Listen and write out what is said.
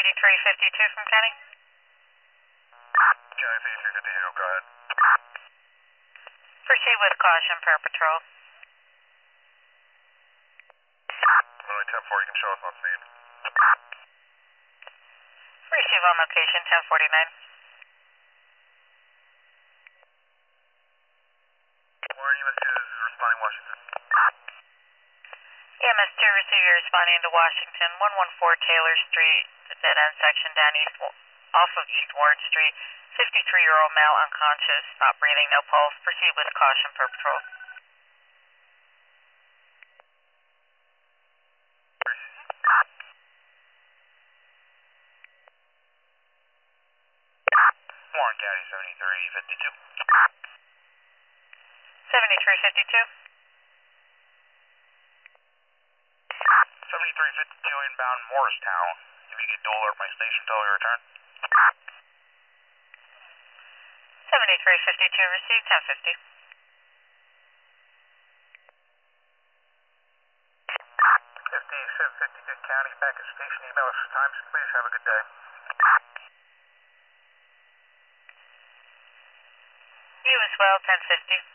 8352 from County. County 8352, go ahead. Proceed with caution per patrol. Runway 10-4, you can show us on speed. Receive on location 1049. Warren, EMS2 is responding Washington. EMS2 receiver responding to Washington, 114 Taylor Street, the dead end section down off of East Ward Street. 53-year-old male unconscious, not breathing, no pulse. Proceed with caution per patrol. Warren County 7352. 7352. 7352 inbound Morristown. If you could dual alert my station until we return. 7352, receive 1050. 5752 County, back at station. Email us times, please. Have a good day. You as well, 1050.